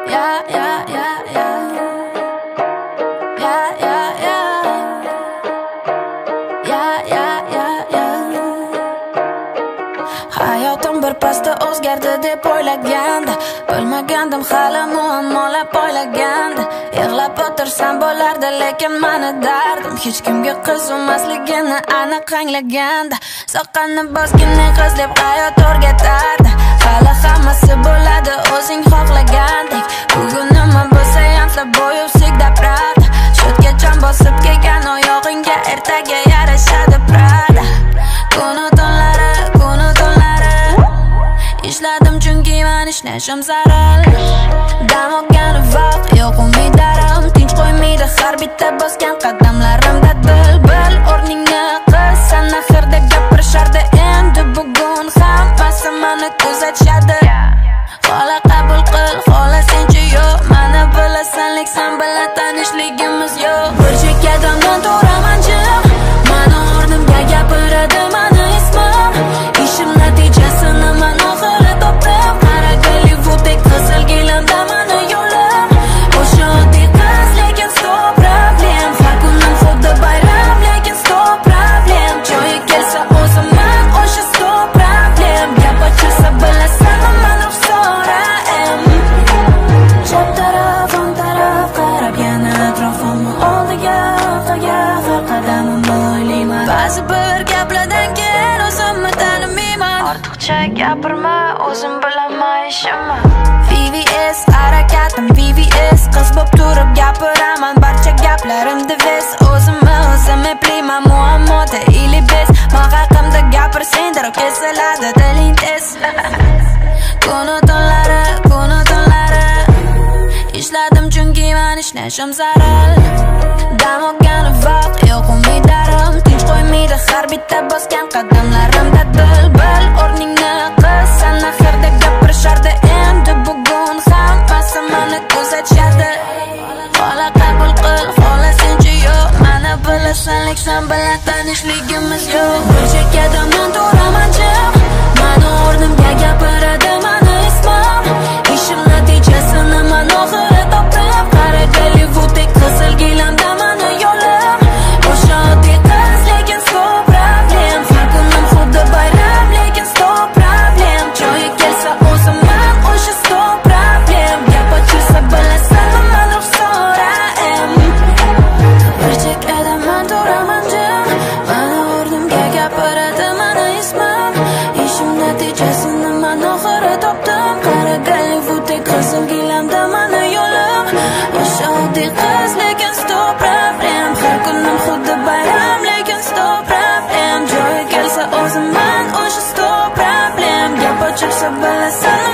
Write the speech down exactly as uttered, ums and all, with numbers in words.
yeah, yeah, yeah, yeah. Yeah, yeah, yeah. Yeah, yeah, yeah, yeah. Hayotim bir pasda o'zgardi deb o'ylaganda, bilmagandim hali muammolar poylaganda. Yig'lab o'tirsam bo'lardi, lekin mani dardim hech kimga qiziqmasligini aniq anglaganda. Soqqanni bosgin qiz deb hayot o'rgatardi. Hali hammasi bo'ladi o'zing xohlagandek. Bugun nima bo'lsa ham bo'yi usigda Prada. Shotga bosib kelgan oyog'ingga ertaga yarashadi Prada. Kunu tunlari, kunu tunlari ishladim chunki men ishlashim zarur. Dam olgani vaqt yo'q umidarim, tinch qo'ymaydi har bitta bosgan qadamlarimda bil-bil o'rningni qil. San axirda gapirishardi, endi bugun hammasi meni kuzatishadi. Xola qabul qil, xola senchi yo'q, meni bilasan, lek sen bilan tanishligimiz yo'q. Bir chekkadan turaman jim, meni o'rnimga gapiradi meni ismim. Ishim natijasini men oxiri topdim. Qara Gollivudek qizil gilamda meni yo'lim. O'sha oddiy qiz, lekin stop problem. Har kunim xuddi bayram, lekin stop problem. Joyi kelsa o'zimman, o'sha stop problem. Gap ochilsa bilasan, men ruxsoraim. Chap taraf, o'ng taraf qarab yana atrofimni oldiga, orqaga har qadamimni o'ylayman. Ba'zi bir gaplardan keyin o'zimni tanimayman. Ortiqcha gapirma, o'zim bilaman ishimni. V V S harakatim V V S, qiz bo'p turib gapiraman, barcha gaplarimda ves. O'zimni o'zim eplayman, muammoda ili bez. Men haqimda gapirsang darrov kesiladi diling tez. Kunu tunlari, kunu tunlari ishladim chunki men ishlashim zarur. Dam olgani vaqt yo'q umidarim, tinch qo'ymaydi har bitta bosgan qadamlarimda bil-bil o'rningni qil. San axirda gapirishardi, endi bugun hammasi meni kuzatishadi. Xola qabul qil, xola senchi yo'q, meni bilasan, lek sen bilan tanishligimiz yo'q. Bir chekkadan men turaman jim, meni o'rnimga gapiradi meni ismim. Ishim natijasini men oxiri topdim. Qara Gollivudek qizil gilamda meni yo'lim. O'sha oddiy qiz, lekin stop problem. Har kunim xuddi bayram, lekin stop problem. Joyi kelsa o'zimman, o'sha stop problem. Gap ochilsa bilasan, men ruxsoraim. Bir chekkada men turaman jim, meni o'rnimga gapiradi meni ismim. Ishim natijasini men oxiri topdim. Qara Gollivudek qizil gilamda meni yo'lim. O'sha oddiy qiz, lekin stop problem. Har kunim xuddi bayram, lekin stop problem. Joyi kelsa o'zimman, o'sha stop problem. Gap ochilsa bilasan,